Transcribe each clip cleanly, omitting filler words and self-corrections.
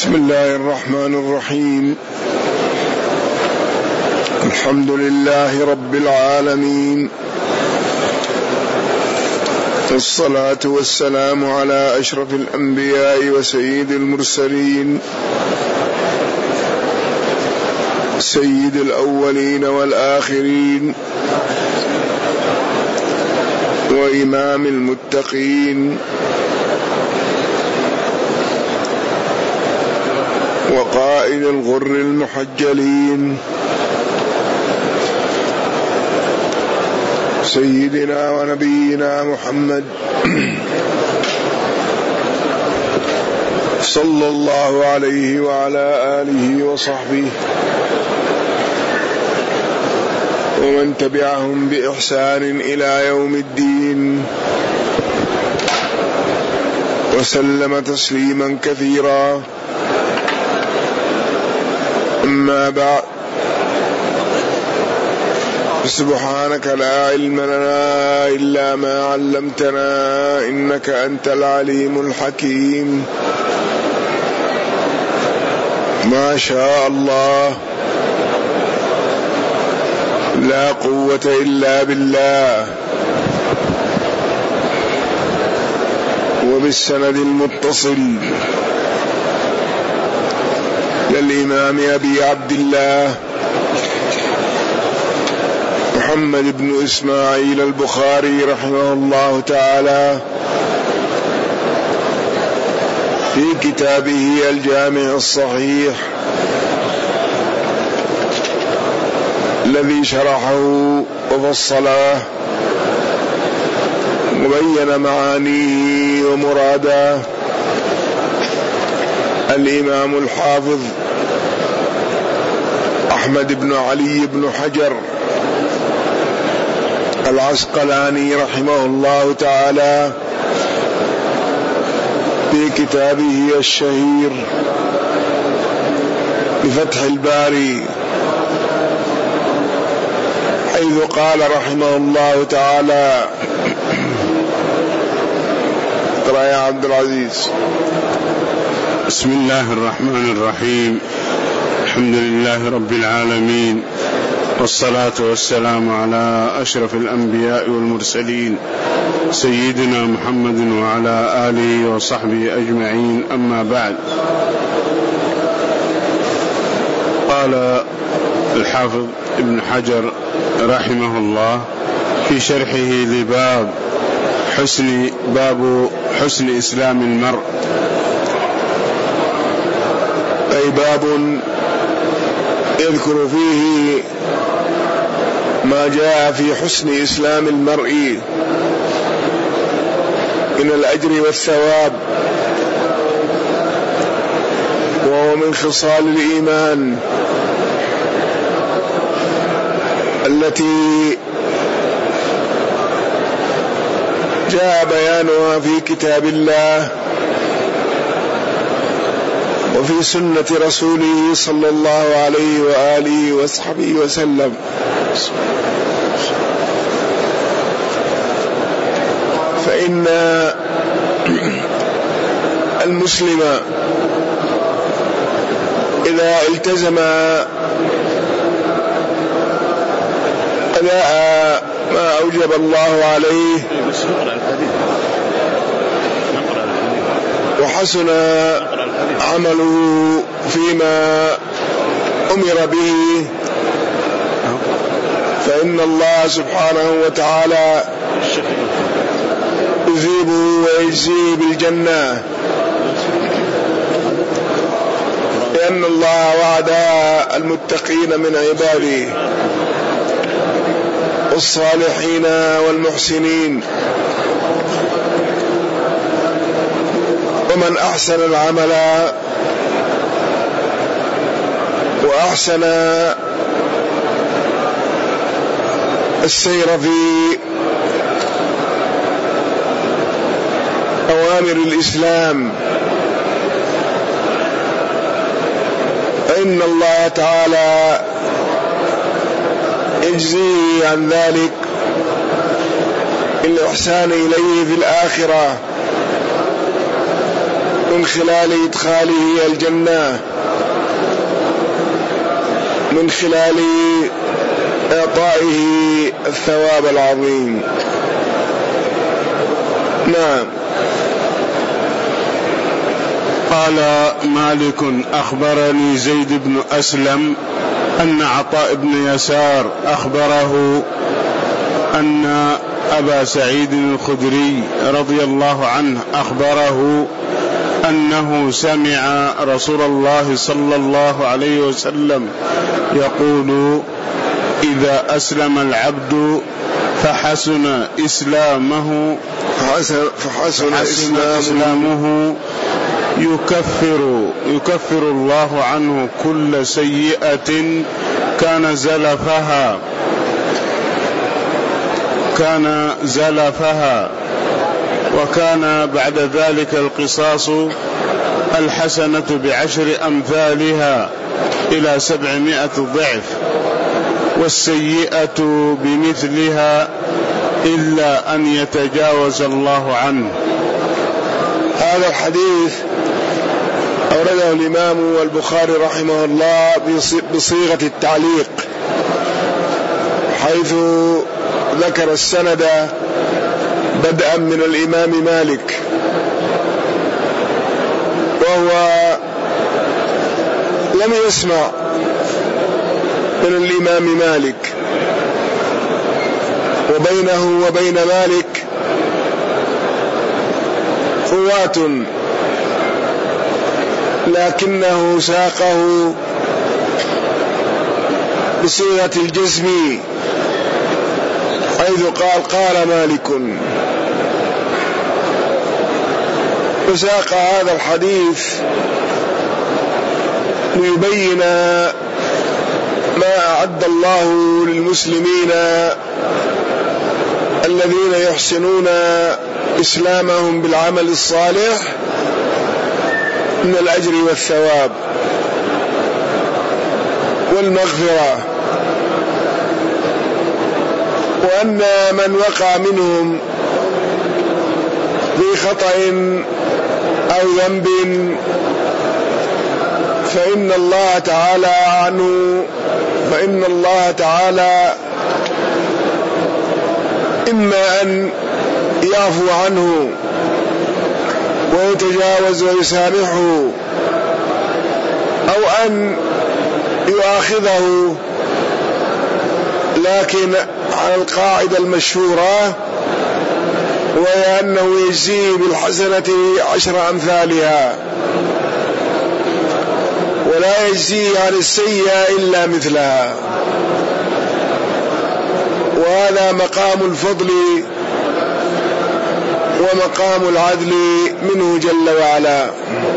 بسم الله الرحمن الرحيم. الحمد لله رب العالمين، والصلاة والسلام على أشرف الأنبياء وسيد المرسلين، سيد الأولين والآخرين، وإمام المتقين، وقائد الغر المحجلين، سيدنا ونبينا محمد صلى الله عليه وعلى آله وصحبه ومن تبعهم بإحسان إلى يوم الدين، وسلم تسليما كثيرا. أما بعد، سبحانك لا علم لنا إلا ما علمتنا، إنك أنت العليم الحكيم. ما شاء الله، لا قوة إلا بالله. وبالسند المتصل للإمام أبي عبد الله محمد بن إسماعيل البخاري رحمه الله تعالى في كتابه الجامع الصحيح الذي شرحه وفصله وبين معانيه ومراده الإمام الحافظ أحمد بن علي بن حجر العسقلاني رحمه الله تعالى في كتابه الشهير بفتح الباري، حيث قال رحمه الله تعالى: اقرأ يا عبد العزيز. بسم الله الرحمن الرحيم. الحمد لله رب العالمين، والصلاة والسلام على أشرف الأنبياء والمرسلين، سيدنا محمد وعلى آله وصحبه أجمعين. أما بعد، قال الحافظ ابن حجر رحمه الله في شرحه لباب حسن إسلام المرء، أي باب يذكر فيه ما جاء في حسن إسلام المرء من الأجر والثواب، وهو من خصال الإيمان التي جاء بيانها في كتاب الله وفي سنة رسوله صلى الله عليه وآله وصحبه وسلم. فإن المسلم إذا التزم أداء ما أوجب الله عليه وحسن عمله فيما أمر به، فإن الله سبحانه وتعالى يثيبه ويجزيه بالجنة، لأن الله وعد المتقين من عباده والصالحين والمحسنين. ومن أحسن العمل وأحسن السير في أوامر الإسلام، فإن الله تعالى يجزيه عن ذلك بالإحسان إليه في الآخرة، من خلال إدخاله الجنة، من خلال إعطائه الثواب العظيم. نعم. قال مالك: أخبرني زيد بن أسلم أن عطاء بن يسار أخبره أن أبا سعيد الخدري رضي الله عنه أخبره أنه سمع رسول الله صلى الله عليه وسلم يقول: إذا أسلم العبد فحسن إسلامه يكفر الله عنه كل سيئة كان زلفها وكان بعد ذلك القصاص الحسنة ب10 أمثالها إلى 700 ضعف، والسيئة بمثلها إلا أن يتجاوز الله عنه. هذا الحديث أورده الإمام البخاري رحمه الله بصيغة التعليق، حيث ذكر السند بدءا من الإمام مالك، وهو لم يسمع من الإمام مالك، وبينه وبين مالك رواة، لكنه ساقه بصيغة الجزم، حيث قال مالك، وساق هذا الحديث ليبين ما أعد الله للمسلمين الذين يحسنون إسلامهم بالعمل الصالح من الأجر والثواب والمغفرة، وأن من وقع منهم في خطأ أو ذنب فإن الله تعالى إما أن يعفو عنه ويتجاوز ويسامحه، أو أن يؤاخذه، لكن على القاعدة المشهورة، وهي أنه يجزيه بالحسنة 10 أمثالها، ولا يجزيه عن السيئة إلا مثلها. وهذا مقام الفضل ومقام العدل منه جل وعلا.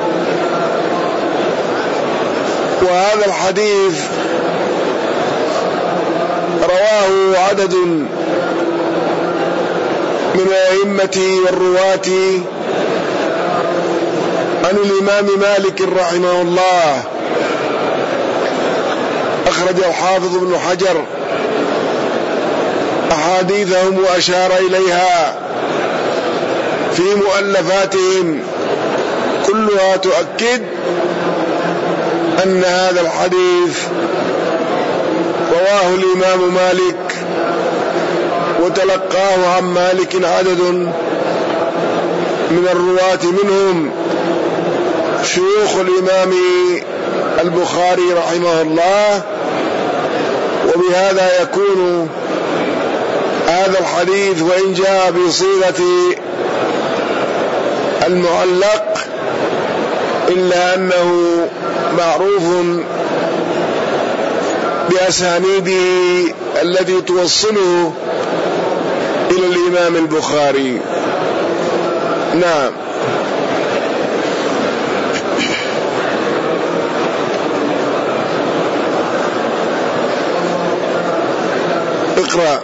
وهذا الحديث رواه عدد من الأئمة والرواة عن الإمام مالك رحمه الله. أخرج الحافظ ابن حجر أحاديثهم وأشار إليها في مؤلفاتهم، كلها تؤكد أن هذا الحديث رواه الإمام مالك، وتلقاه عن مالك عدد من الرواة، منهم شيوخ الإمام البخاري رحمه الله. وبهذا يكون هذا الحديث وإن جاء بصيغة المعلق إلا أنه معروف بأسانيده التي توصله إلى الإمام البخاري. نعم. اقرأ.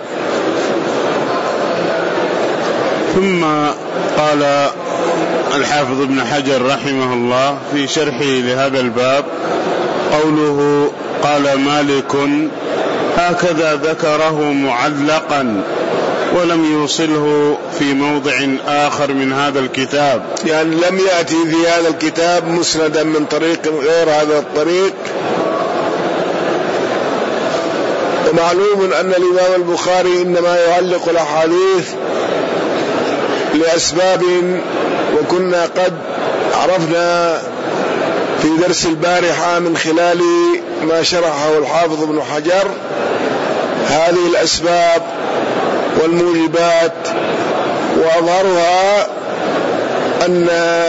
ثم قال الحافظ ابن حجر رحمه الله في شرحه لهذا الباب قوله: قال مالك، هكذا ذكره معلقا ولم يوصله في موضع آخر من هذا الكتاب، يعني لم يأتي في هذا الكتاب مسندا من طريق غير هذا الطريق. ومعلوم أن الإمام البخاري إنما يعلق الأحاديث لأسباب، وكنا قد عرفنا في درس البارحة من خلال ما شرحه الحافظ ابن حجر هذه الأسباب والموجبات، وأظهرها أن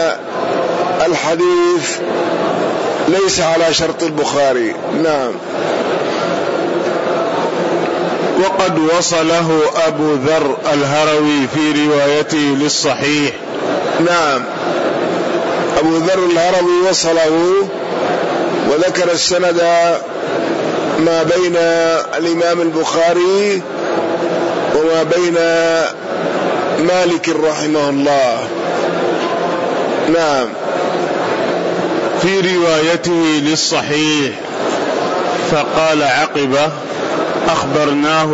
الحديث ليس على شرط البخاري. نعم. وقد وصله أبو ذر الهروي في روايته للصحيح. نعم، أبو ذر الهروي وصله وذكر السند ما بين الإمام البخاري وما بين مالك رحمه الله. نعم. في روايته للصحيح فقال عقبه: أخبرناه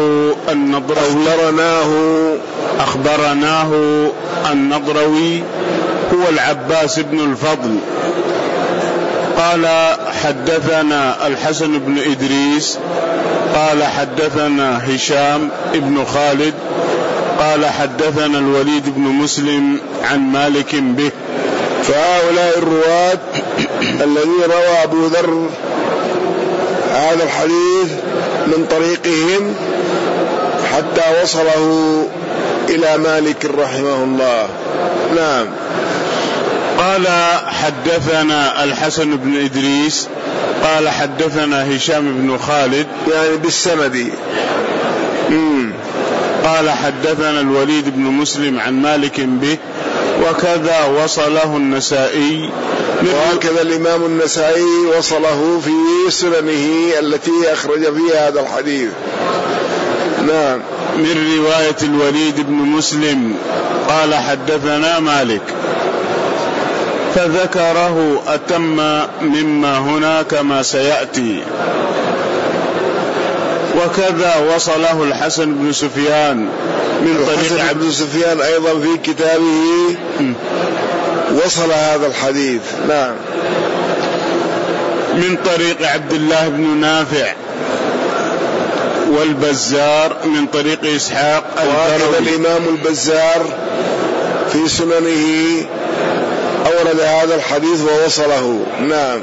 النضروي هو العباس بن الفضل قال حدثنا الحسن بن إدريس قال حدثنا هشام بن خالد قال حدثنا الوليد بن مسلم عن مالك به. فهؤلاء الرواة الذين روى أبو ذر هذا الحديث من طريقهم حتى وصله إلى مالك رحمه الله. نعم. قال حدثنا الحسن بن إدريس قال حدثنا هشام بن خالد يعني بالسند. قال حدثنا الوليد بن مسلم عن مالك به، وكذا وصله النسائي، وهكذا الإمام النسائي وصله في سننه التي أخرج فيها هذا الحديث. نعم. من رواية الوليد بن مسلم قال حدثنا مالك، فذكره أتم مما هنا كما سيأتي. وكذا وصله الحسن بن سفيان من طريق عبد سفيان أيضا في كتابه وصل هذا الحديث. نعم. من طريق عبد الله بن نافع والبزار من طريق إسحاق وهكذا الإمام البزار في سننه أورد هذا الحديث ووصله. نعم.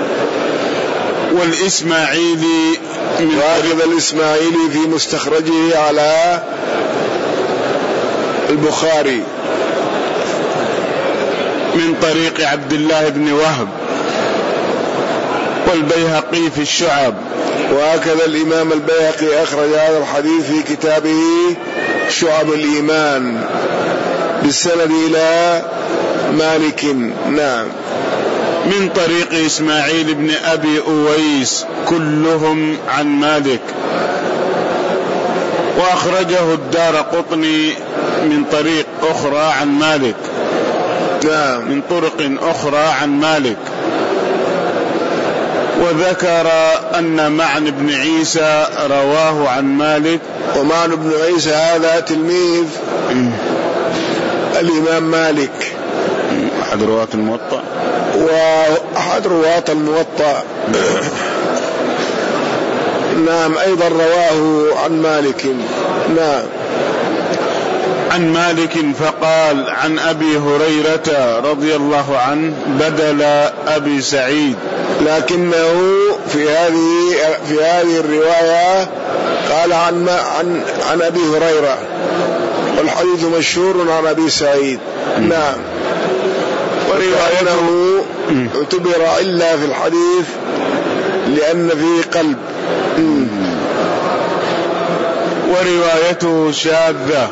والإسماعيلي وهكذا الإسماعيلي في مستخرجه على البخاري من طريق عبد الله بن وهب والبيهقي في الشعب. وهكذا الإمام البيهقي أخرج هذا الحديث في كتابه شعب الإيمان بالسند إلى مالك. نعم. من طريق إسماعيل بن أبي أويس كلهم عن مالك. وأخرجه الدارقطني من طريق أخرى عن مالك. نعم. من طرق أخرى عن مالك. وذكر أن معن بن عيسى رواه عن مالك. ومعن بن عيسى هذا تلميذ الإمام مالك، أحد رواة الموطأ، وأحد رواة الموطأ. نعم. أيضا رواه عن مالك. نعم. عن مالك فقال عن أبي هريرة رضي الله عنه بدل أبي سعيد، لكنه في هذه الرواية قال عن أبي هريرة، والحديث مشهور عن أبي سعيد. نعم. وروايته اعتبر إلا في الحديث لأن فيه قلب. وروايته شاذة.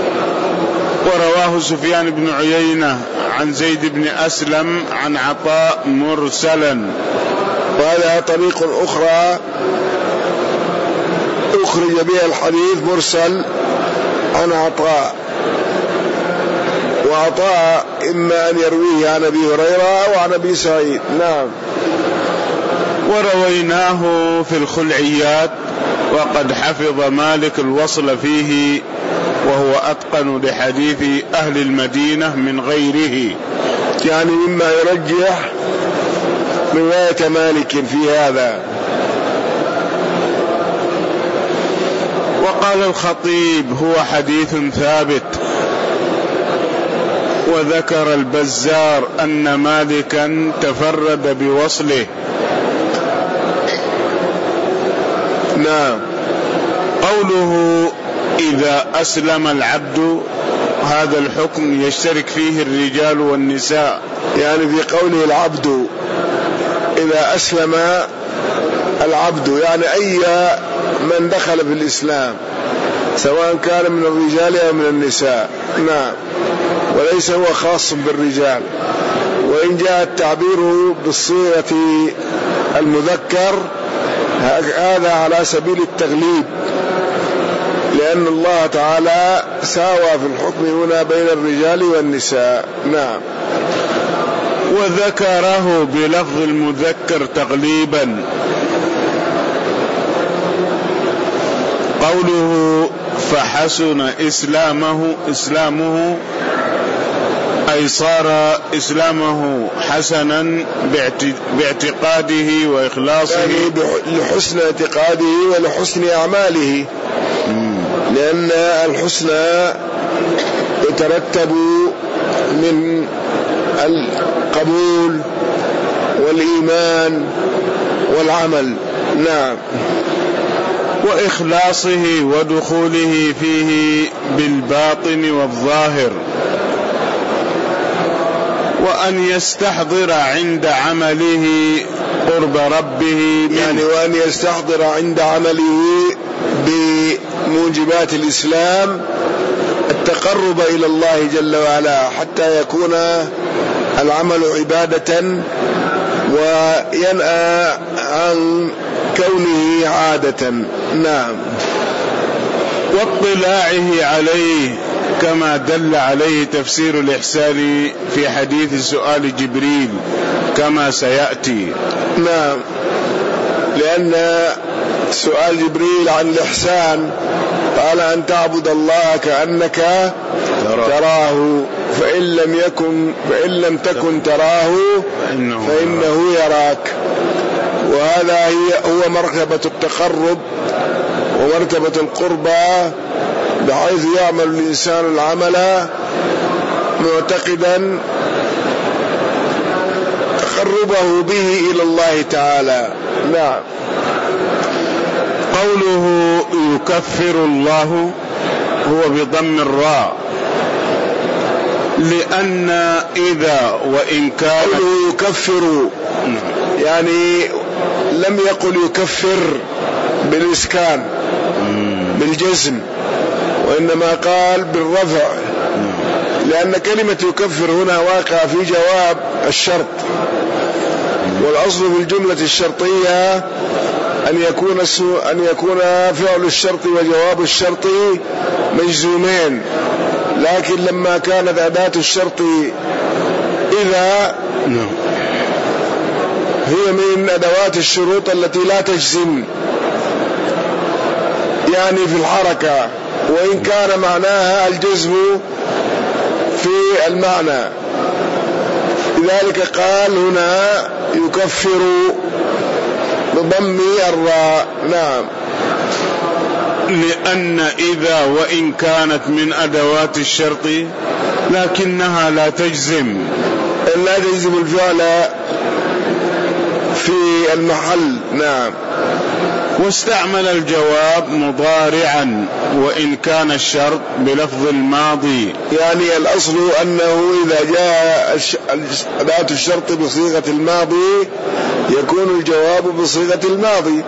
ورواه سفيان بن عيينة عن زيد بن أسلم عن عطاء مرسلا. وهذا طريق أخرى أخرج بها الحديث مرسل عن عطاء، وعطاء إما أن يرويه عن أبي هريرة أو عن أبي سعيد. نعم. ورويناه في الخلعيات، وقد حفظ مالك الوصل فيه وهو أتقن لحديث أهل المدينة من غيره، يعني مما يرجح رواية مالك في هذا. وقال الخطيب هو حديث ثابت. وذكر البزار أن مالكا تفرد بوصله. نعم. قوله إذا أسلم العبد، هذا الحكم يشترك فيه الرجال والنساء، يعني في قوله العبد إذا أسلم العبد يعني أي من دخل في الإسلام سواء كان من الرجال أو من النساء. نعم. وليس هو خاص بالرجال، وإن جاء التعبير بالصيغة المذكر هذا على سبيل التغليب، لأن الله تعالى ساوى في الحكم هنا بين الرجال والنساء. نعم. وذكره بلفظ المذكر تغليبا. قوله فحسن إسلامه أي صار إسلامه حسنا باعتقاده وإخلاصه، يعني لحسن اعتقاده ولحسن أعماله، لأن الحسن يترتب من القبول والإيمان والعمل. نعم. وإخلاصه ودخوله فيه بالباطن والظاهر، وأن يستحضر عند عمله قرب ربه، يعني وأن يستحضر عند عمله بموجبات الإسلام التقرب إلى الله جل وعلا، حتى يكون العمل عبادة وينأى عن كونه عادة. نعم. واطلاعه عليه كما دل عليه تفسير الإحسان في حديث سؤال جبريل كما سيأتي. نعم. لأن سؤال جبريل عن الإحسان قال أن تعبد الله كأنك تراه فإن لم تكن تراه فإنه يراك. وهذا هو مرتبة التقرب ومرتبة القربى، بحيث يعمل الإنسان العمل معتقدا تقربه به إلى الله تعالى. نعم. قوله يكفر الله هو بضم الراء، لأن إذا وإن كان قوله يكفر يعني لم يقل يكفر بالإسكان بالجزم، وإنما قال بالرفع، لأن كلمة يكفر هنا واقع في جواب الشرط، والأصل في الجملة الشرطية أن يكون فعل الشرط وجواب الشرط مجزومين، لكن لما كانت أداة الشرط إذا هي من أدوات الشروط التي لا تجزم يعني في الحركة، وإن كان معناها الجزم في المعنى، لذلك قال هنا يكفر بضم الراء. نعم. لأن إذا وإن كانت من أدوات الشرط لكنها لا تجزم الفعل في المحل. نعم. واستعمل الجواب مضارعا وإن كان الشرط بلفظ الماضي، يعني الأصل أنه إذا جاء أداة الشرط بصيغة الماضي يكون الجواب بصيغة الماضي،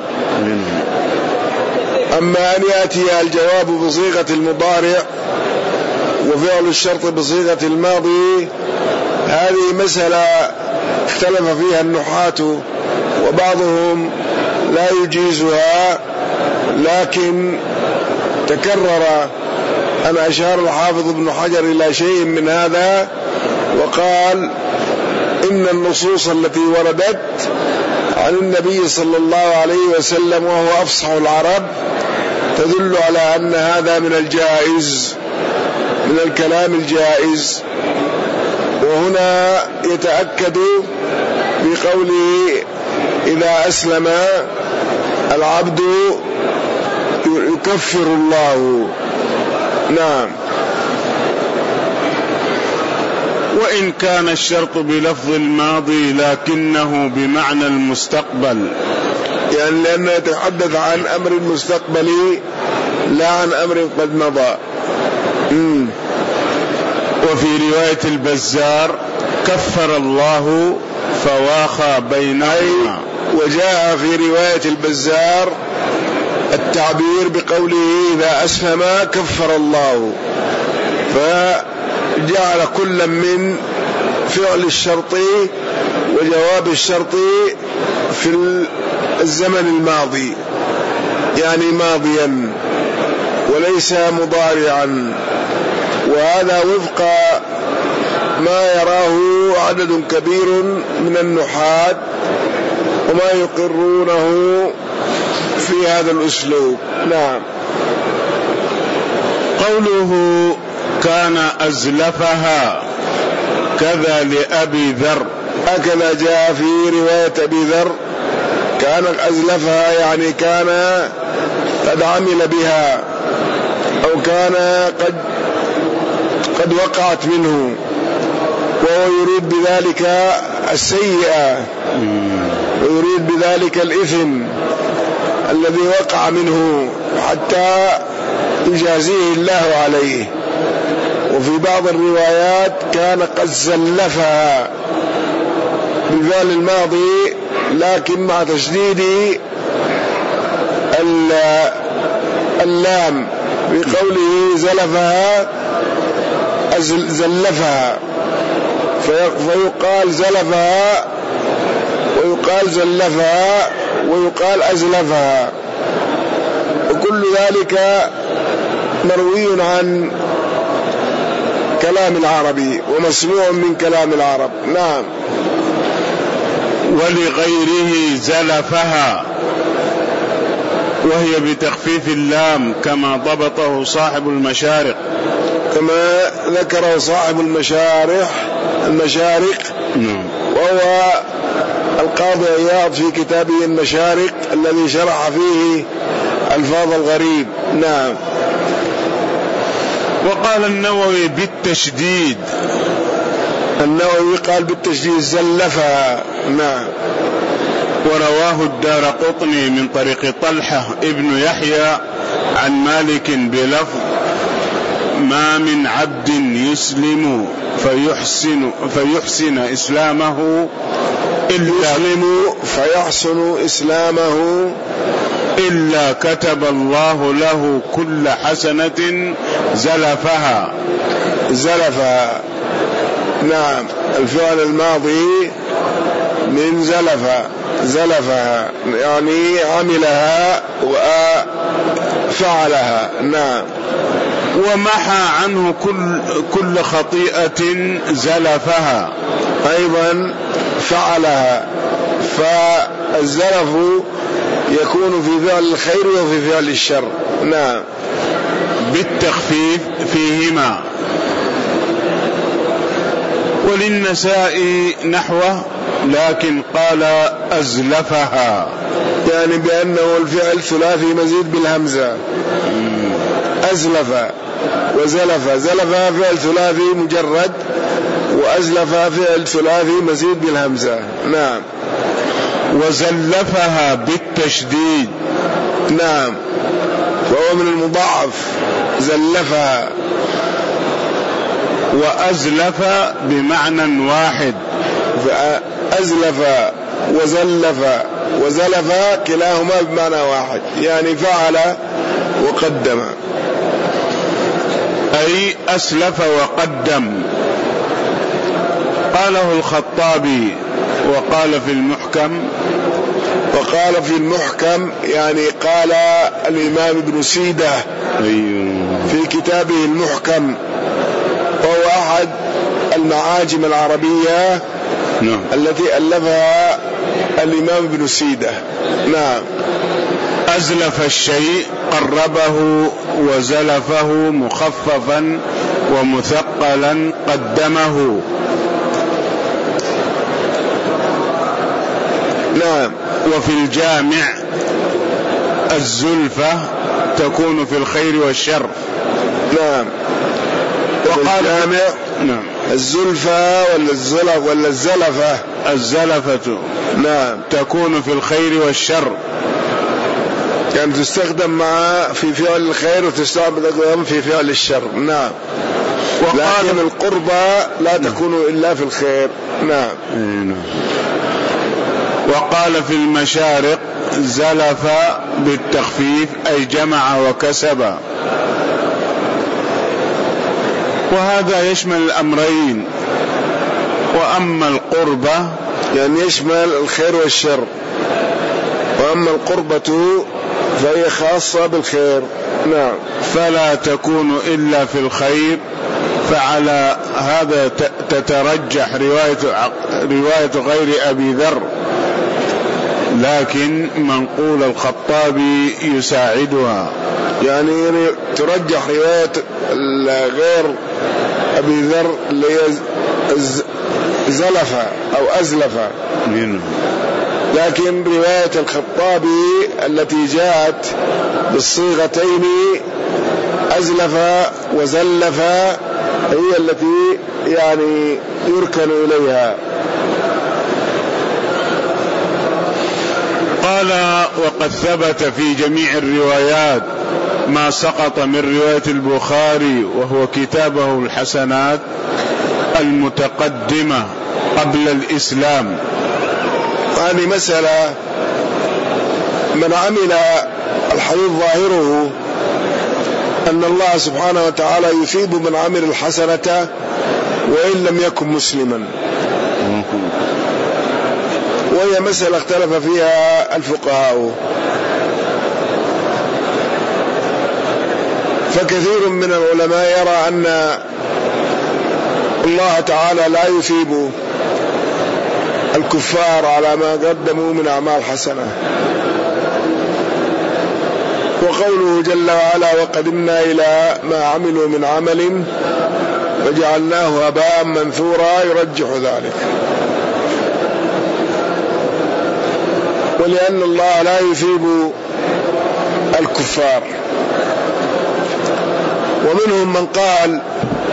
أما أن يأتي الجواب بصيغة المضارع وفعل الشرط بصيغة الماضي هذه مسألة اختلف فيها النحاة، وبعضهم لا يجيزها، لكن تكرر أن أشار الحافظ ابن حجر إلى شيء من هذا، وقال إن النصوص التي وردت عن النبي صلى الله عليه وسلم وهو أفصح العرب تدل على أن هذا من الجائز من الكلام الجائز. وهنا يتأكد بقوله إذا أسلم العبد يكفر الله. نعم. وإن كان الشرط بلفظ الماضي لكنه بمعنى المستقبل، يعني لأنه يتحدث عن أمر مستقبلي لا عن أمر قد مضى. وفي رواية البزار كفر الله فواخى بينهما. وجاء في رواية البزار التعبير بقوله إذا أسلم كفر الله، فجعل كل من فعل الشرط وجواب الشرط في الزمن الماضي، يعني ماضيا وليس مضارعا. وهذا وفق ما يراه عدد كبير من النحاة وما يقرونه في هذا الأسلوب. نعم. قوله كان أزلفها كذا لأبي ذر، هكذا جاء في رواية أبي ذر كان أزلفها، يعني كان قد عمل بها أو كان قد وقعت منه، وهو يريد بذلك السيئة ويريد بذلك الإثم الذي وقع منه حتى يجازيه الله عليه. وفي بعض الروايات كان قد زلفها بفعل الماضي لكن مع تشديد اللام بقوله زلفها زلفها، فيقال زلفها ويقال زلفها ويقال أزلفها، وكل ذلك مروي عن كلام العربي ومسموع من كلام العرب. نعم. ولغيره زلفها وهي بتخفيف اللام كما ضبطه صاحب المشارق، كما ذكره صاحب المشارق. وهو القاضي عياض في كتابه المشارق الذي شرح فيه الفاظ الغريب. نعم. وقال النووي بالتشديد، النووي قال بالتشديد زلفها. نعم. ورواه الدارقطني من طريق طلحة ابن يحيى عن مالك بلفظ ما من عبد يسلم فيحسن إسلامه إلا كتب الله له كل حسنة زلفها. نعم. الفعل الماضي من زلفها يعني عملها وفعلها. نعم. ومحى عنه كل خطيئة زلفها، أيضا فعلها. فالزلف يكون في فعل الخير وفي فعل الشر. نعم. بالتخفيف فيهما. وللنسائي نحوه لكن قال أزلفها، يعني بأنه الفعل ثلاثي مزيد بالهمزة. أزلف وزلف، زلفها فعل ثلاثي مجرد، وأزلفها فعل ثلاثي مزيد بالهمزة. نعم. وزلفها بالتشديد. نعم. وهو من المضاعف زلفها. وأزلف بمعنى واحد، فأزلف وزلف كلاهما بمعنى واحد، يعني فعل وقدم، أي أسلف وقدم. قاله الخطابي وقال في المحكم يعني قال الإمام ابن سيدة في كتابه المحكم، وهو أحد المعاجم العربية التي ألفها الإمام ابن سيدة. نعم. أزلف الشيء قربه وزلفه مخففا ومثقلا قدمه. نعم. وفي الجامع الزلفة تكون في الخير والشر. نعم. وقال الجامع نعم الزلفة ولا الزلف ولا الزلفة؟ الزلفة نعم تكون في الخير والشر، يعني تستخدم مع في فعل الخير وتستخدم في فعل الشر. نعم. لكن القربة لا تكون إلا في الخير. نعم. وقال في المشارق زلف بالتخفيف أي جمع وكسب، وهذا يشمل الأمرين. وأما القربة يعني يشمل الخير والشر، وأما القربة فهي خاصة بالخير. نعم. فلا تكون إلا في الخير. فعلى هذا تترجح رواية غير أبي ذر، لكن منقول الخطابي يساعدها. يعني ترجح رواية غير أبي ذر اللي زلفة أو أزلفة، لكن رواية الخطابي التي جاءت بالصيغتين أزلف وزلف هي التي يعني يركن إليها. قال وقد ثبت في جميع الروايات ما سقط من رواية البخاري، وهو كتابه الحسنات المتقدمة قبل الإسلام. هذه مسألة من عمل الحديث ظاهره أن الله سبحانه وتعالى يثيب من عمل الحسنة وإن لم يكن مسلما، وهي مسألة اختلف فيها الفقهاء. فكثير من العلماء يرى أن الله تعالى لا يثيب الكفار على ما قدموا من أعمال حسنة، وقوله جل وعلا وقدمنا إلى ما عملوا من عمل وجعلناه هباء منثورا يرجح ذلك. ولأن الله لا يثيب الكفار. ومنهم من قال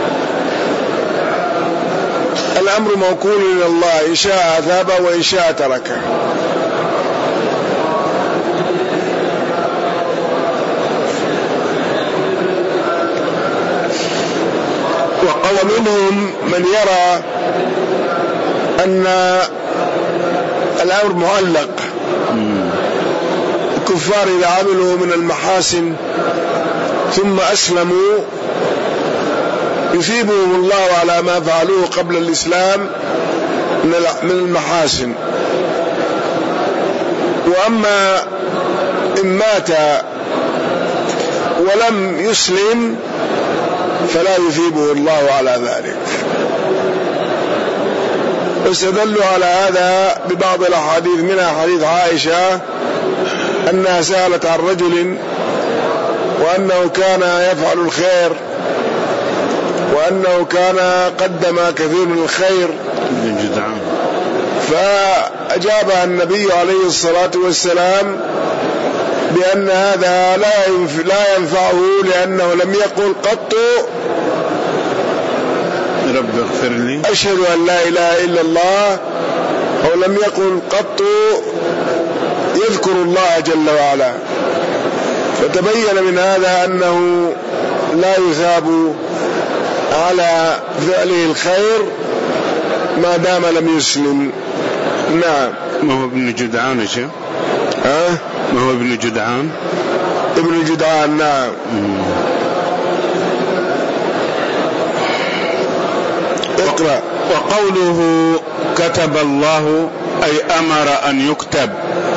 الأمر موكول إلى الله، إن شاء أثابه وإن شاء تركه. ومنهم من يرى أن الأمر معلق، الكفار إذا عملوا من المحاسن ثم أسلموا يثيبهم الله على ما فعلوه قبل الإسلام من المحاسن. وأما إن مات ولم يسلم فلا يثيبه الله على ذلك. واستدلوا على هذا ببعض الأحاديث، منها حديث عائشة أنها سألت عن رجل وأنه كان يفعل الخير وأنه كان قدم كثير من الخير، فأجابها النبي عليه الصلاة والسلام بأن هذا لا ينفعه، لأنه لم يقل قط رب اغفر لي أشهد أن لا إله إلا الله، أو لم يقل قط يذكر الله جل وعلا. فتبين من هذا أنه لا يثاب على فعله الخير ما دام لم يسلم. نعم. ما هو ابن جدعان يا شيخ؟ ما هو ابن جدعان؟ ابن جدعان. نعم. اقرأ. وقوله كتب الله أي أمر أن يكتب،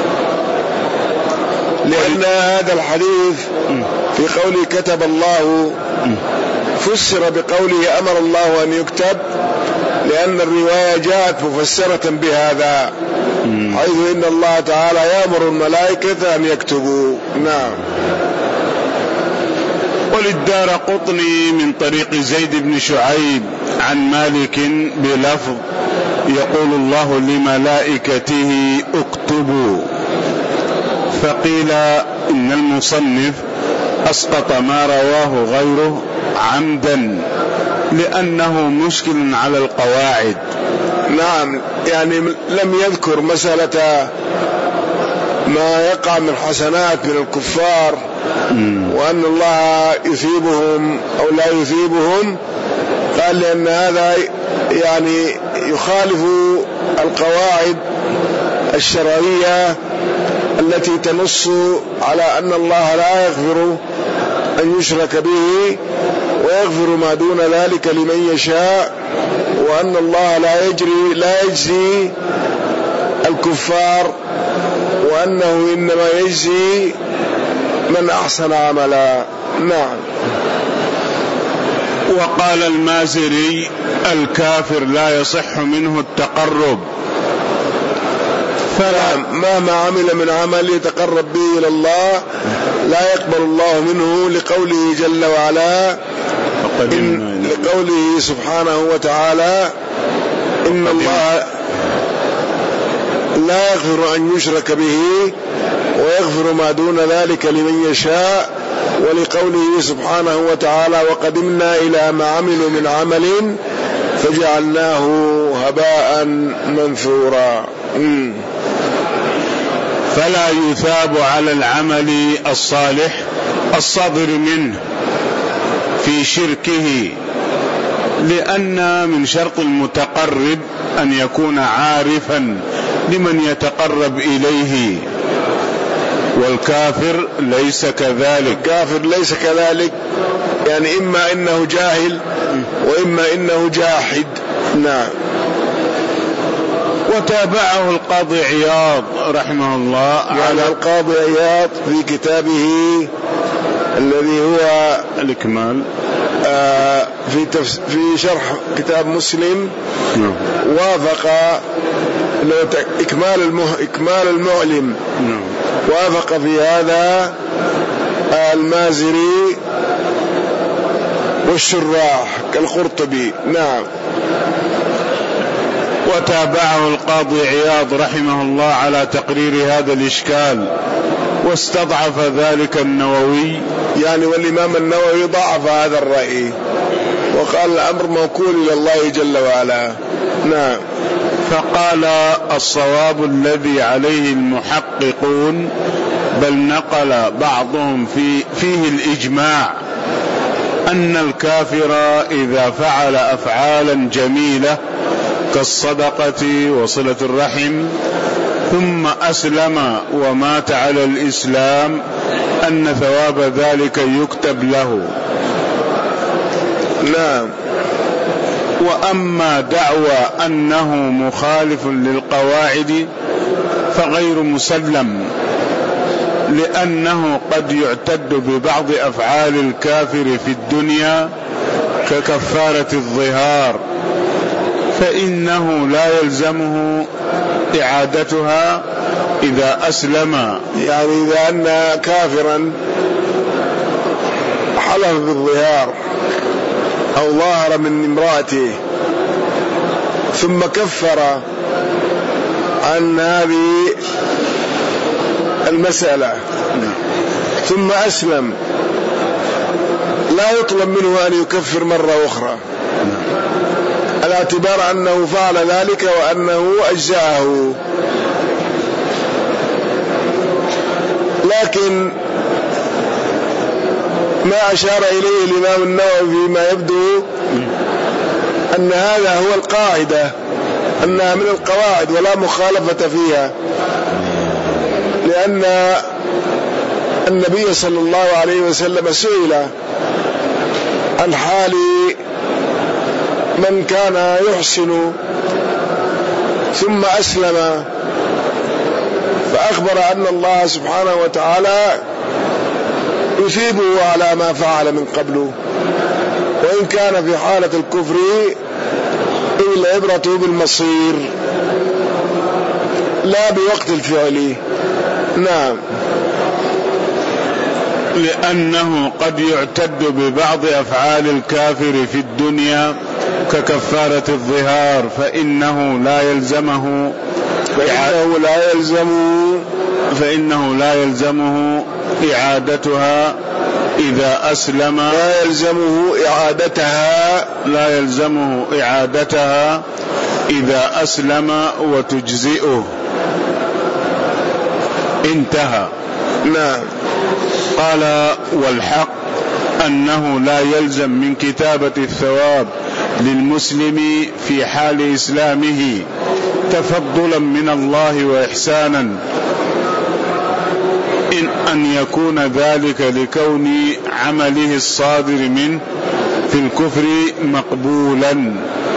لأن هذا الحديث في قوله كتب الله فسر بقوله أمر الله أن يكتب، لأن الرواية جاءت مفسرة بهذا، حيث إن الله تعالى يأمر الملائكة أن يكتبوا. نعم. وللدارقطني من طريق زيد بن شعيب عن مالك بلفظ يقول الله لملائكته اكتبوا، فقيل إن المصنف أسقط ما رواه غيره عمدا لأنه مشكل على القواعد. نعم، يعني لم يذكر مسألة ما يقع من حسنات من الكفار وأن الله يثيبهم أو لا يثيبهم، قال لأن هذا يعني يخالف القواعد الشرعية التي تنص على أن الله لا يغفر أن يشرك به ويغفر ما دون ذلك لمن يشاء، وأن الله لا يجزي الكفار، وأنه إنما يجزي من أحسن عملا. نعم. وقال المازري الكافر لا يصح منه التقرب، مهما عمل من عمل يتقرب به إلى الله لا يقبل الله منه، لقوله جل وعلا لقوله سبحانه وتعالى إن الله لا يغفر أن يشرك به ويغفر ما دون ذلك لمن يشاء، ولقوله سبحانه وتعالى وقدمنا إلى ما عملوا من عمل فجعلناه هباء منثورا. فلا يثاب على العمل الصالح الصادر منه في شركه، لأن من شرط المتقرب أن يكون عارفا لمن يتقرب إليه، والكافر ليس كذلك. الكافر ليس كذلك، يعني إما إنه جاهل وإما إنه جاحد. نعم. وتابعه القاضي عياض رحمه الله على القاضي عياض في كتابه الذي هو الإكمال في شرح كتاب مسلم، وافق إكمال المعلم، وافق في هذا المازري والشراح كالقرطبي. نعم. وتابعه القاضي عياض رحمه الله على تقرير هذا الإشكال، واستضعف ذلك النووي، يعني والإمام النووي ضعف هذا الرأي وقال الأمر موكول إلى الله جل وعلا. نعم. فقال الصواب الذي عليه المحققون، بل نقل بعضهم فيه الإجماع، أن الكافر إذا فعل أفعالا جميلة كالصدقة وصلة الرحم ثم أسلم ومات على الإسلام أن ثواب ذلك يكتب له. نعم. وأما دعوى أنه مخالف للقواعد فغير مسلم، لأنه قد يعتد ببعض أفعال الكافر في الدنيا ككفارة الظهار، فإنه لا يلزمه إعادتها إذا أسلم. يعني إذا أن كافرا حلف بالظهار أو ظاهر من امرأته ثم كفر عن هذه المسألة ثم أسلم، لا يطلب منه أن يكفر مرة أخرى، على اعتبار أنه فعل ذلك وأنه أجزأه. لكن ما أشار إليه الإمام النووي فيما يبدو أن هذا هو القاعدة، أنها من القواعد ولا مخالفة فيها، لأن النبي صلى الله عليه وسلم سئل عن حال من كان يحسن ثم أسلم، فأخبر أن الله سبحانه وتعالى يثيبه على ما فعل من قبله، وإن كان في حالة الكفر إلا عبرته بالمصير لا بوقت الفعل. نعم. لأنه قد يعتد ببعض أفعال الكافر في الدنيا ككفارة الظهار، فإنه لا يلزمه إعادتها إذا أسلم وتجزئه. انتهى. نعم. قال: والحق أنه لا يلزم من كتابة الثواب للمسلم في حال إسلامه تفضلا من الله وإحسانا أن يكون ذلك لكون عمله الصادر منه في الكفر مقبولا.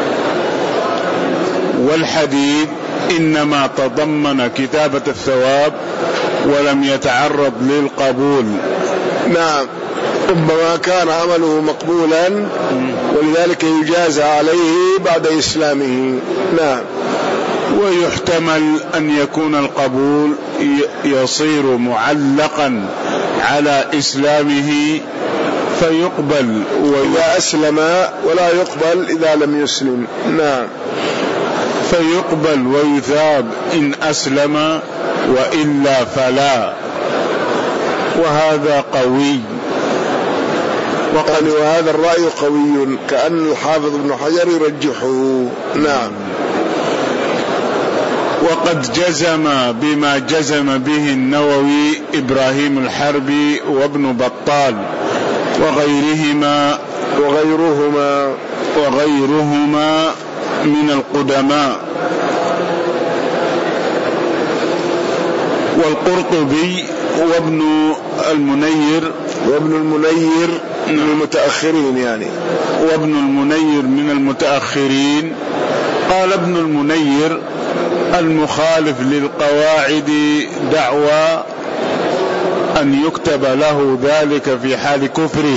والحديث إنما تضمن كتابة الثواب ولم يتعرض للقبول. نعم. ربما كان عمله مقبولا ولذلك يجازى عليه بعد إسلامه. نعم. ويحتمل أن يكون القبول يصير معلقا على إسلامه فيقبل إذا أسلم ولا يقبل إذا لم يسلم. نعم. فيقبل ويثاب إن أسلم وإلا فلا، وهذا قوي. وهذا الرأي قوي كأن الحافظ ابن حجر يرجحه. نعم. وقد جزم بما جزم به النووي إبراهيم الحربي وابن بطال وغيرهما من القدماء، والقرطبي وابن المنير من المتأخرين يعني، وابن المنير من المتأخرين. قال ابن المنير: المخالف للقواعد دعوى أن يكتب له ذلك في حال كفره،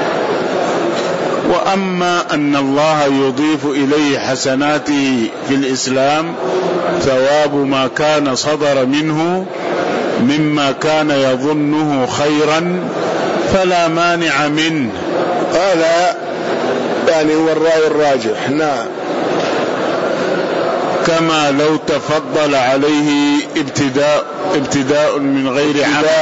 وأما أن الله يضيف إليه حسناته في الإسلام ثواب ما كان صدر منه مما كان يظنه خيرا فلا مانع منه. هذا يعني هو الرأي الراجح. نعم. كما لو تفضل عليه ابتداء من غير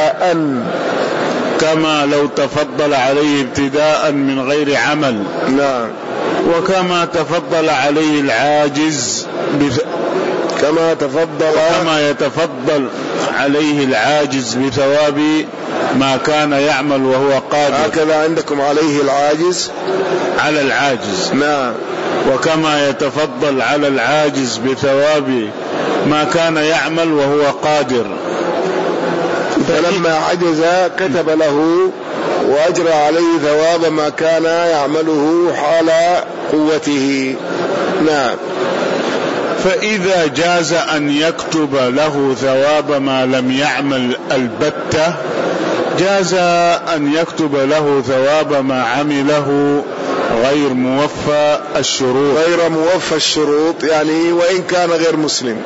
عمل. نعم. وكما تفضل عليه العاجز كما يتفضل عليه العاجز بثواب ما كان يعمل وهو قادر. هكذا عندكم عليه العاجز على العاجز. نعم. وكما يتفضل على العاجز بثواب ما كان يعمل وهو قادر، فلما عجز كتب له وأجرى عليه ثواب ما كان يعمله حال قوته. نعم. فإذا جاز أن يكتب له ثواب ما لم يعمل البتة، جاز أن يكتب له ثواب ما عمله غير موفى الشروط يعني وإن كان غير مسلم.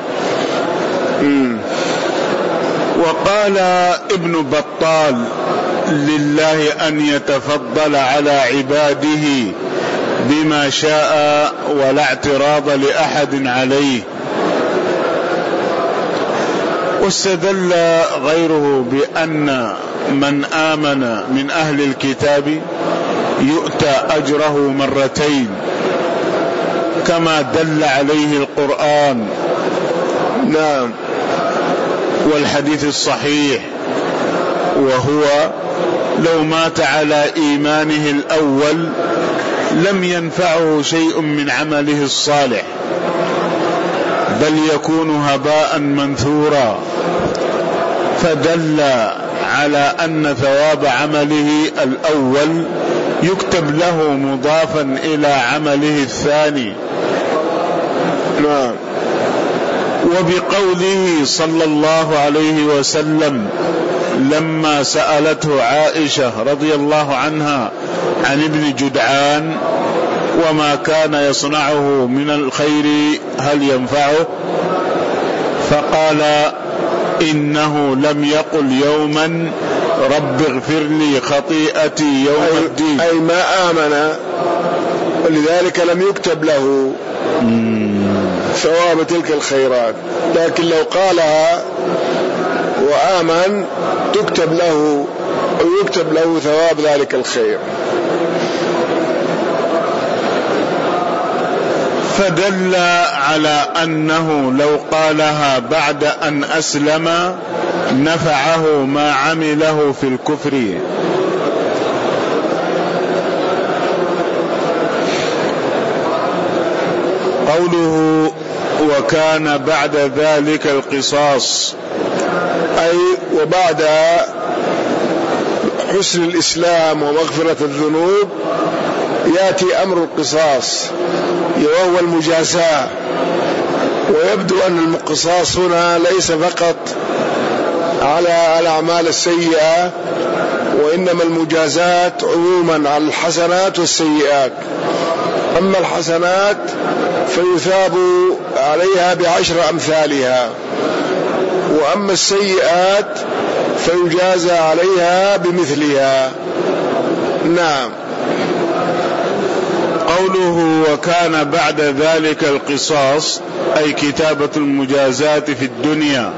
وقال ابن بطال: لله أن يتفضل على عباده بما شاء ولا اعتراض لأحد عليه. واستدل غيره بأن من آمن من أهل الكتاب يؤتى أجره مرتين كما دل عليه القرآن. نعم. والحديث الصحيح، وهو: لو مات على إيمانه الأول لم ينفعه شيء من عمله الصالح بل يكون هباء منثورا، فدل على أن ثواب عمله الأول يكتب له مضافا إلى عمله الثاني. نعم. وبقوله صلى الله عليه وسلم لما سألته عائشة رضي الله عنها عن ابن جدعان وما كان يصنعه من الخير هل ينفعه، فقال: إنه لم يقل يوما رب اغفر لي خطيئتي يوم الدين، أي ما آمن، ولذلك لم يكتب له ثواب تلك الخيرات. لكن لو قالها وآمن تكتب له أو يكتب له ثواب ذلك الخير. فدل على أنه لو قالها بعد أن أسلم نفعه ما عمله في الكفر. قوله وكان بعد ذلك القصاص، أي وبعد حسن الإسلام ومغفرة الذنوب يأتي أمر القصاص وهو المجازاة. ويبدو أن القصاص هنا ليس فقط على الأعمال السيئة، وإنما المجازاة عموما على الحسنات والسيئات. أما الحسنات فيثاب عليها ب10 أمثالها، وأما السيئات فيجازى عليها بمثلها. نعم. قوله وكان بعد ذلك القصاص أي كتابة المجازات في الدنيا،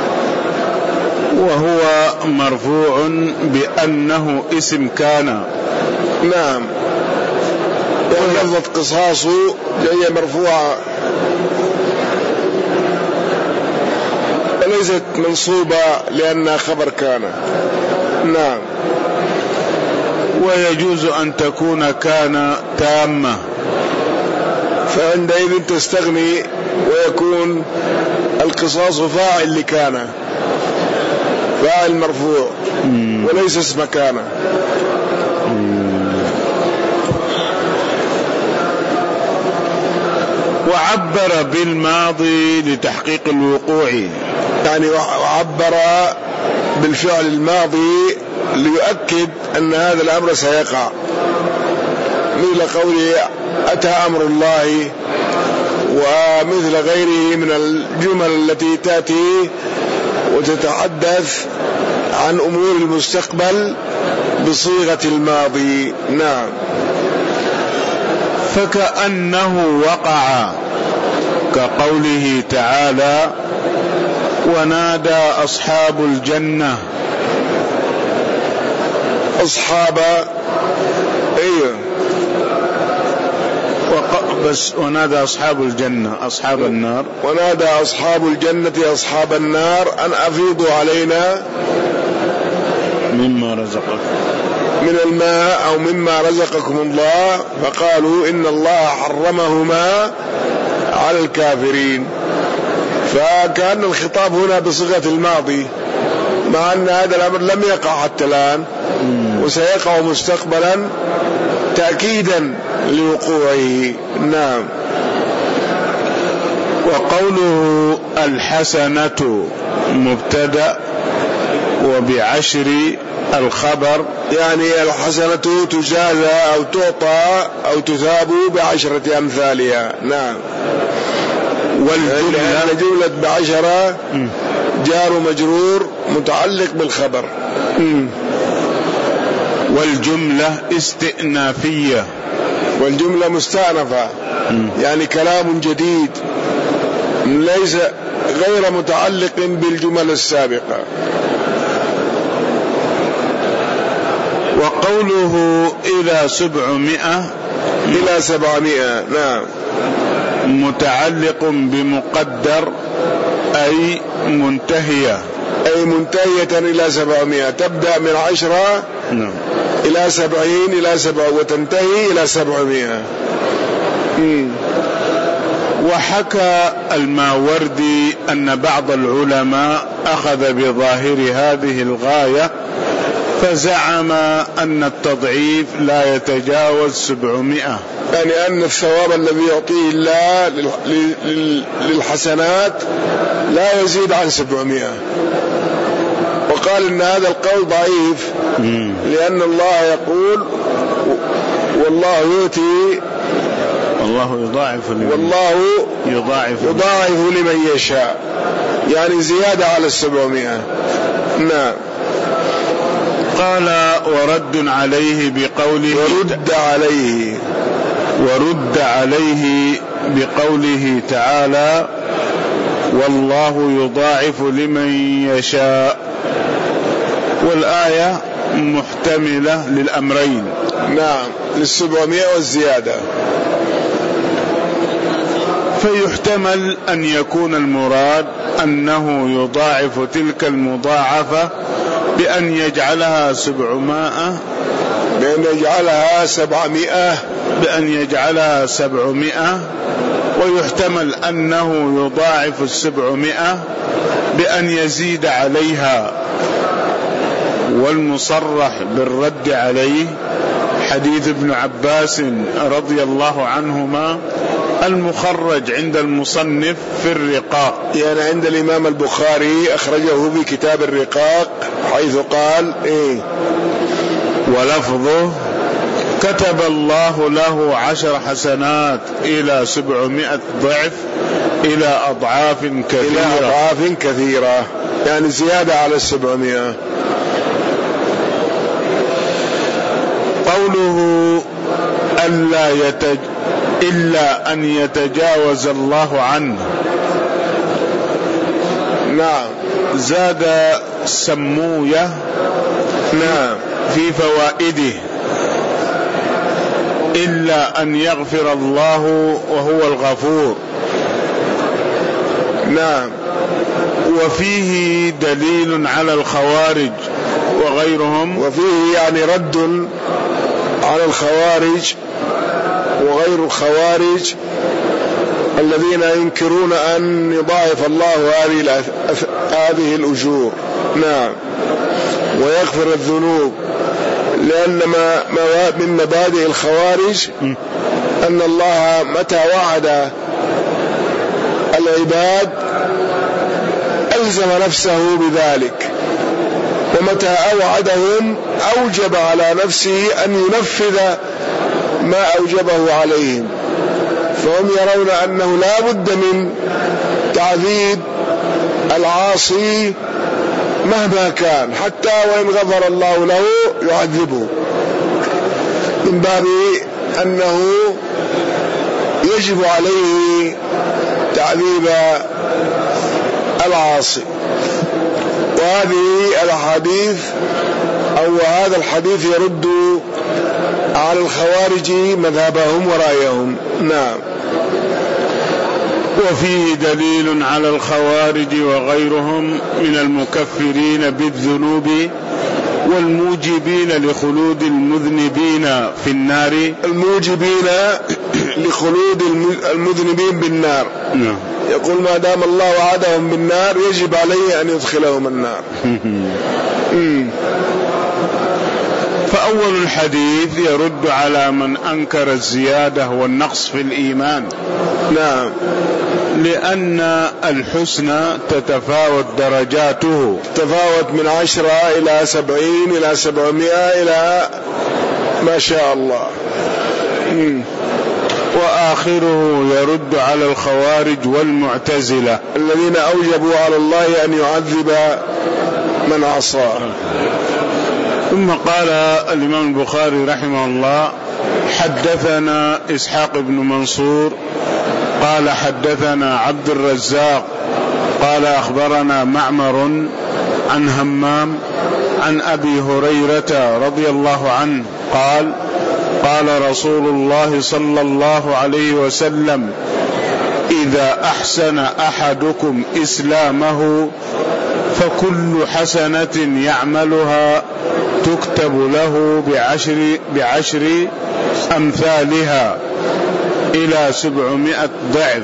وهو مرفوع بأنه اسم كان. نعم. لفظة قصاص جاية مرفوعة وليست منصوبة لأنها خبر كان. نعم. ويجوز أن تكون كان تامة، فعندئذ تستغني ويكون القصاص فاعل لكان، فاعل مرفوع وليس اسم كان. وعبر بالماضي لتحقيق الوقوع، يعني وعبر بالفعل الماضي ليؤكد أن هذا الأمر سيقع، مثل قوله أتى أمر الله، ومثل غيره من الجمل التي تأتي وتتحدث عن أمور المستقبل بصيغة الماضي. نعم. فكأنه وقع، كقوله تعالى ونادى أصحاب الجنة. أصحاب أيوه بس ونادى أصحاب الجنة أصحاب النار، ونادى أصحاب الجنة أصحاب النار أن أفيضوا علينا مما رزقكم من الماء أو مما رزقكم الله، فقالوا إن الله حرمهما على الكافرين. فكان الخطاب هنا بصيغة الماضي، مع أن هذا الأمر لم يقع حتى الآن وسيقع مستقبلا تأكيدا لوقوعه. نعم. وقوله الحسنة مبتدأ وب10 الخبر، يعني الحسنة تجازى أو تعطى أو تثاب ب10 أمثالها. نعم. والجملة جملة ب10 جار مجرور متعلق بالخبر. والجملة استئنافية، والجملة مستأنفة، يعني كلام جديد ليس غير متعلق بالجمل السابقة. وقوله إلى 700 إلى 700 نعم متعلق بمقدر أي منتهية، أي منتهية إلى 700، تبدأ من 10 نعم إلى 70 إلى 7 وتنتهي إلى 700. وحكى الماوردي أن بعض العلماء أخذ بظاهر هذه الغاية فزعم أن التضعيف لا يتجاوز 700، يعني أن الثواب الذي يعطيه الله للحسنات لا يزيد عن 700. وقال إن هذا القول ضعيف لأن الله يقول والله يؤتي والله يضاعف لمن يشاء، يعني زيادة على 700. نعم. قال ورد عليه بقوله تعالى والله يضاعف لمن يشاء، والآية محتملة للأمرين. نعم، لل700 والزيادة. فيحتمل أن يكون المراد أنه يضاعف تلك المضاعفة بأن يجعلها 700 ويحتمل أنه يضاعف 700 بأن يزيد عليها. والمصرح بالرد عليه حديث ابن عباس رضي الله عنهما المخرج عند المصنف في الرقاق، يعني عند الإمام البخاري أخرجه في كتاب الرقاق، حيث قال ولفظه كتب الله له 10 حسنات إلى 700 ضعف إلى أضعاف كثيرة، يعني زيادة على 700. قوله إلا أن يتجاوز الله عنه. نعم. زاد سموية نعم في فوائده إلا أن يغفر الله وهو الغفور. نعم. وفيه دليل على الخوارج وغيرهم، وفيه يعني رد على الخوارج وغير الخوارج الذين ينكرون أن يضاعف الله هذه الأجور. نعم. ويغفر الذنوب، لأن من مبادئ الخوارج أن الله متى وعد العباد ألزم نفسه بذلك، ومتى أوعدهم أوجب على نفسه أن ينفذ ما أوجبه عليهم. فهم يرون أنه لا بد من تعذيب العاصي مهما كان، حتى وإن غفر الله له يعذبه، من باب أنه يجب عليه تعذيب العاصي. وهذه الأحاديث أو هذا الحديث يرد على الخوارج مذهبهم ورأيهم. نعم. وفيه دليل على الخوارج وغيرهم من المكفرين بالذنوب والموجبين لخلود المذنبين في النار. الموجبين لخلود المذنبين بالنار. نعم. يقول ما دام الله وعدهم بالنار يجب عليه أن يدخلهم النار. فأول الحديث يرد على من أنكر الزيادة والنقص في الإيمان. نعم. لأن الحسنى تتفاوت درجاته، تفاوت من 10 إلى 70 إلى 700 إلى ما شاء الله. وآخره يرد على الخوارج والمعتزلة الذين أوجبوا على الله أن يعذب من عصاه. ثم قال الإمام البخاري رحمه الله حدثنا إسحاق بن منصور قال حدثنا عبد الرزاق قال أخبرنا معمر عن همام عن أبي هريرة رضي الله عنه قال قال رسول الله صلى الله عليه وسلم إذا أحسن أحدكم إسلامه فكل حسنة يعملها تكتب له بعشر أمثالها إلى 700 ضعف،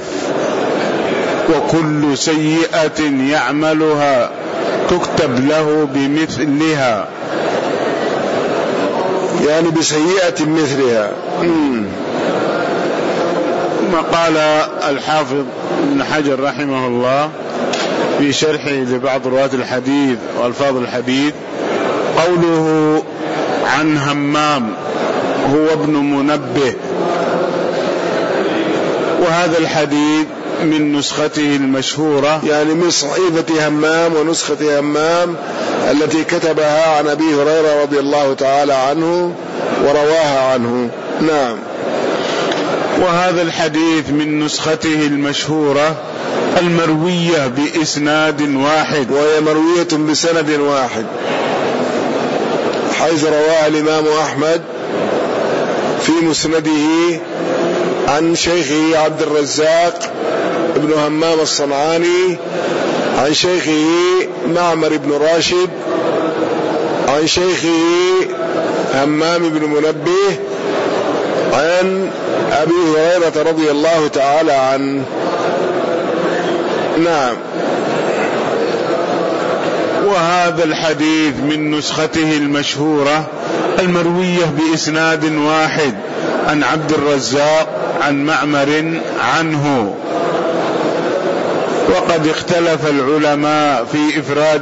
وكل سيئة يعملها تكتب له بمثلها، يعني بسيئة مثلها. ثم قال الحافظ ابن حجر رحمه الله في شرحه لبعض رواة الحديث وألفاظ الحديث قوله عن همام هو ابن منبه، وهذا الحديث من نسخته المشهورة، يعني من صحيفة همام ونسخة همام التي كتبها عن أبي هريرة رضي الله تعالى عنه ورواها عنه. نعم. وهذا الحديث من نسخته المشهورة المروية بإسناد واحد، وهي مروية بسند واحد، حيث رواها الإمام أحمد في مسنده عن شيخه عبد الرزاق ابن همام الصنعاني، عن شيخه معمر بن راشد، عن شيخه همام بن منبه، عن أبي هريرة رضي الله تعالى عنه. نعم. وهذا الحديث من نسخته المشهورة المروية بإسناد واحد عن عبد الرزاق عن معمر عنه. وقد اختلف العلماء في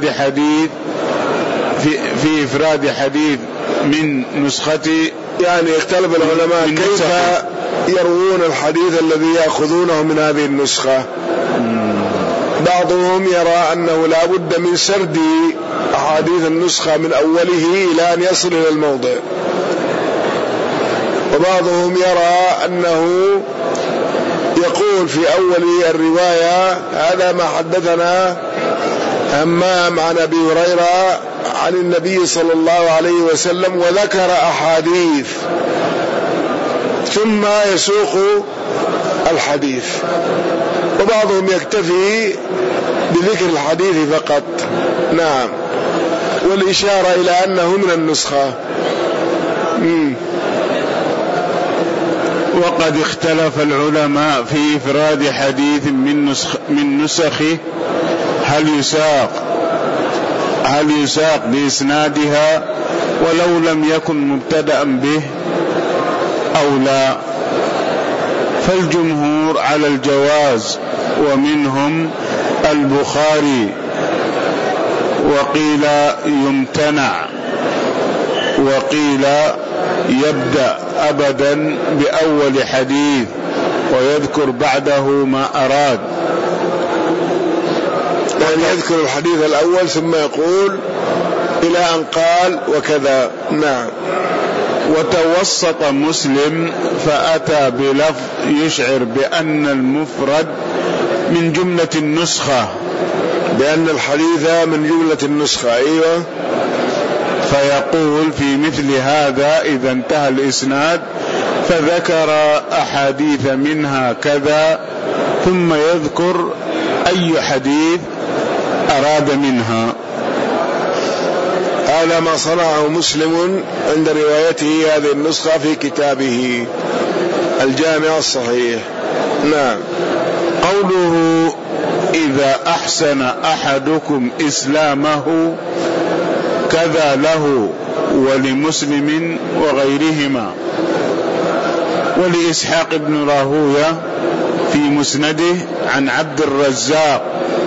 إفراد حديث من نسخته، يعني اختلف العلماء كيف يروون الحديث الذي يأخذونه من هذه النسخة. بعضهم يرى أنه لا بد من سرد أحاديث النسخة من أوله إلى أن يصل إلى الموضع، وبعضهم يرى أنه يقول في أول الرواية هذا ما حدثنا همام عن أبي هريرة عن النبي صلى الله عليه وسلم، وذكر أحاديث، ثم يسوق الحديث. وبعضهم يكتفي بذكر الحديث فقط. نعم. والإشارة إلى أنه من النسخة. وقد اختلف العلماء في إفراد حديث من نسخه، هل يساق بإسنادها ولو لم يكن مبتدأ به أو لا. فالجمهور على الجواز، ومنهم البخاري، وقيل يمتنع، وقيل يبدأ أبدا بأول حديث ويذكر بعده ما أراد، يعني يذكر الحديث الأول ثم يقول إلى أن قال وكذا. نعم. وتوسط مسلم فأتى بلفظ يشعر بأن المفرد من جملة النسخة، بأن الحديث من جملة النسخة. أيوة. فيقول في مثل هذا إذا انتهى الإسناد فذكر أحاديث منها كذا، ثم يذكر أي حديث أراد منها. هذا ما صنعه مسلم عند روايته هذه النسخة في كتابه الجامع الصحيح. نعم. قوله إذا أحسن أحدكم إسلامه كذا له ولمسلم وغيرهما. ولإسحاق بن راهوية في مسنده عن عبد الرزاق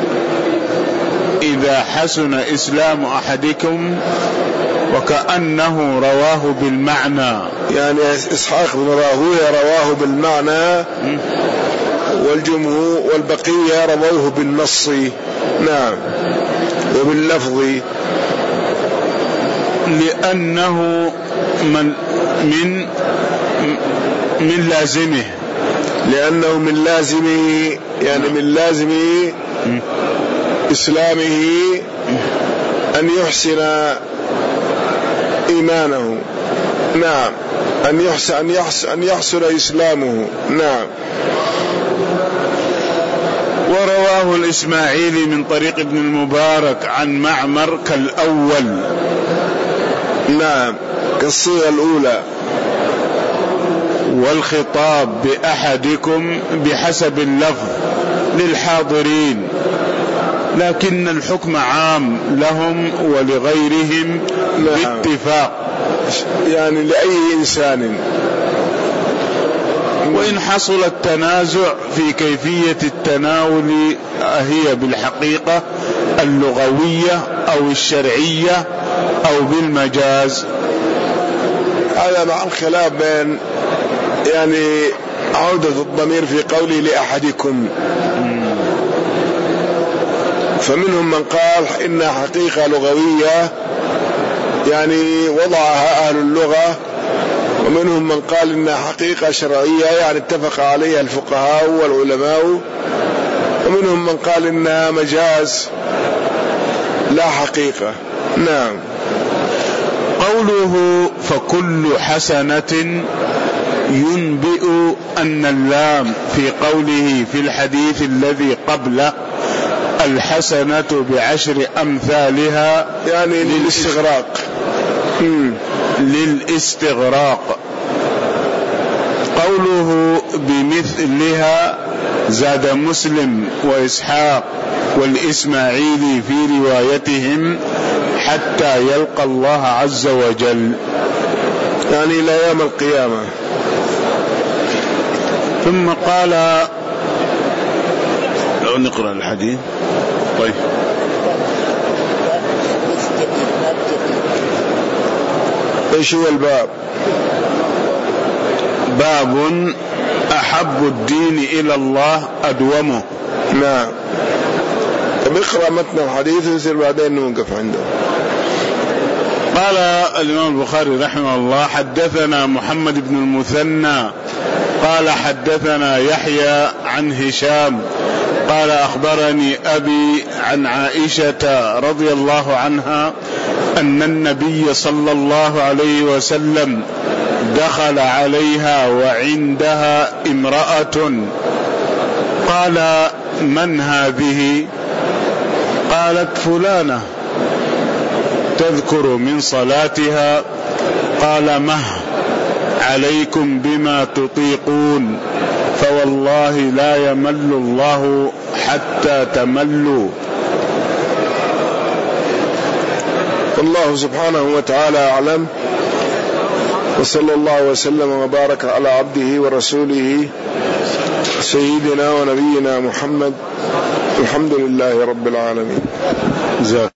إذا حسن إسلام أحدكم، وكأنه رواه بالمعنى، يعني إسحاق بن راهوية رواه بالمعنى، والجمهور والبقية رووه بالنص. نعم. وباللفظ، لأنه من لازمه، لأنه من لازمه، يعني من لازم إسلامه أن يحسن إيمانه. نعم. أن يحسن إسلامه. نعم. ورواه الإسماعيلي من طريق ابن المبارك عن معمر كالأول. نعم، كالصيغة الأولى. والخطاب بأحدكم بحسب اللفظ للحاضرين، لكن الحكم عام لهم ولغيرهم باتفاق، يعني لأي إنسان. وإن حصل التنازع في كيفية التناول هي بالحقيقة اللغوية أو الشرعية أو بالمجاز. هذا مع الخلاف بين يعني عودة الضمير في قوله لأحدكم. فمنهم من قال إنها حقيقة لغوية يعني وضعها أهل اللغة، ومنهم من قال إنها حقيقة شرعية يعني اتفق عليها الفقهاء والعلماء، ومنهم من قال إنها مجاز لا حقيقة. نعم. قوله فكل حسنة ينبئ أن اللام في قوله في الحديث الذي قبله الحسنة بعشر أمثالها يعني للاستغراق. للاستغراق. قوله بمثلها زاد مسلم وإسحاق والإسماعيلي في روايتهم حتى يلقى الله عز وجل، يعني إلى يوم القيامة. ثم قال لو نقرأ الحديث. طيب. ايش هو الباب؟ باب أحب الدين إلى الله أدومه. نعم. طب اقرأ متن الحديث ونصير بعدين نوقف عنده. قال الإمام البخاري رحمه الله حدثنا محمد بن المثنى قال حدثنا يحيى عن هشام قال أخبرني أبي عن عائشة رضي الله عنها أن النبي صلى الله عليه وسلم دخل عليها وعندها امرأة، قال من هذه؟ قالت فلانة تذكر من صلاتها، قال مه عليكم بما تطيقون فوالله لا يمل الله حتى تملوا. الله سبحانه وتعالى أعلم، وصلى الله وسلم وبارك على عبده ورسوله سيدنا ونبينا محمد. الحمد لله رب العالمين.